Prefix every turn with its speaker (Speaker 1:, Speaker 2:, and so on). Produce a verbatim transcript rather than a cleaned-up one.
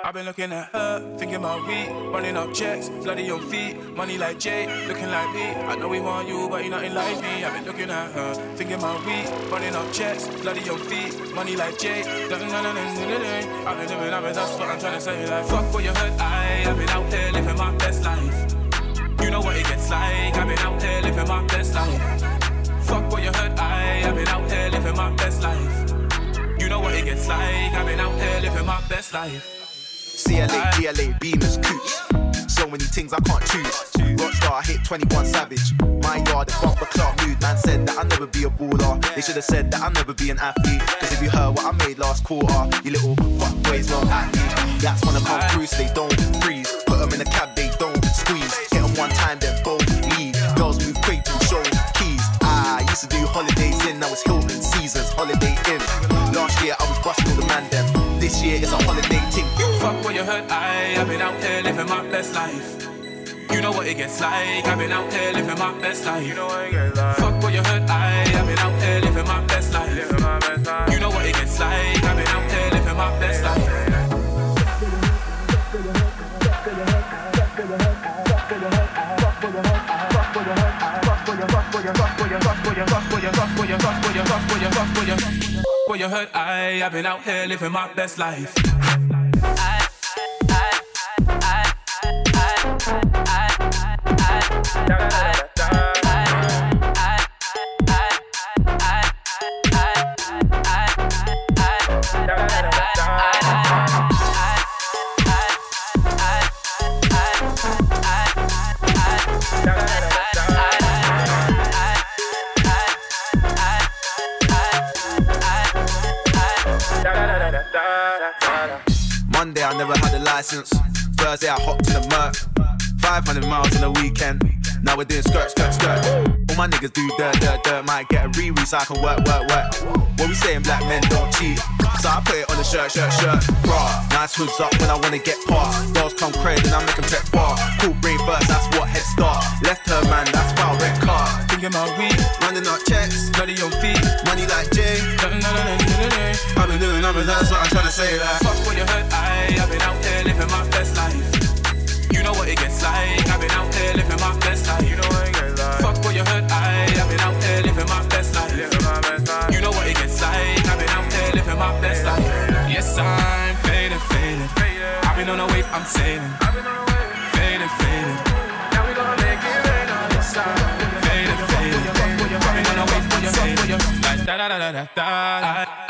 Speaker 1: I've been looking at her, thinking about we, running up checks, bloody on feet, money like Jay, looking like me. I know we want you, but you nothing like me. I've been looking at her, thinking about we, running up checks, bloody on feet, money like Jay. I've been living, I've been, that's what I'm trying to say. Like, fuck what you heard, I, I've been out here living my best life. You know what it gets like, I've been out here living my best life. Fuck what you heard, I, I've been out here living my best life. You know what it gets like, I've been out here living my best life.
Speaker 2: C L A, G L A, Beamers, Coops. So many things I can't choose. Rockstar, I hit twenty-one Savage. My yard, a bumper clock mood. Man said that I'll never be a baller. They should have said that I'll never be an athlete. Cause if you heard what I made last quarter, you little fuckboys won't act me. That's wanna come through so they don't freeze. Put them in a cab, they don't squeeze. Hit them one time, then both leave. Girls move quick to show keys. I used to do holidays in, now it's Hilton Seasons, Holiday Inn. Last year I was busting all the man them. This year it's a holiday ting.
Speaker 1: Fuck what you heard, I, I've been out here living my best life. You know what it gets like, I've been out here living my best life. You know what it gets like. Fuck what you heard, I, I've been out here living my best life. Living my best life. You know what it gets like, I've been out here living my best life. What you heard, I, I've been out here living my best life. I, I, I, I, I, I,
Speaker 2: Monday I never had a license. Thursday I hopped in a Merc. five hundred miles in a weekend. Now we're doing skirt, skirt, skirt. All my niggas do dirt, dirt, dirt. Might get a re-re so I can work, work, work. What we saying, black men don't cheat. So I put it on the shirt, shirt, shirt. Bruh, nice hoods up when I wanna get past. Girls come crazy and I make them check far. Cool brain first, that's what head start. Left her man, that's foul, red car.
Speaker 1: Thinking about weed,
Speaker 2: running up checks,
Speaker 1: bloody on feet,
Speaker 2: money like Jay. I've been doing numbers, that's what I'm trying to say. Like,
Speaker 1: fuck what you heard, I, I've been out here living my best life. You know what it gets like, I've been out here living my best life. You know what it gets like. Fuck what you heard, I, I've been out here living my best life. Living my best life. You know what it gets like, I've been out here living my best life. Yes, I'm faded, faded. I've been on the wave, I'm sailing. Faded, faded. Now we gonna make it rain on this side. Faded, faded. I've been on the wave, I'm sailing. Like da da da da da da.